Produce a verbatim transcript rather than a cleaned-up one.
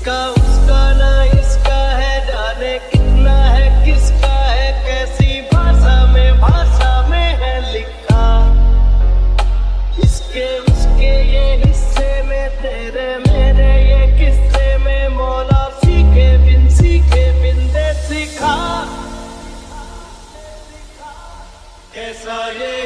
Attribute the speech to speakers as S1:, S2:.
S1: इसका उसका ना इसका है, जाने कितना है किसका है, कैसी भाषा में भाषा में है लिखा। इसके उसके ये हिस्से में, तेरे मेरे ये किस्से में, मौला सीखे बिन सीखे बिन दे सिखा। कैसा ये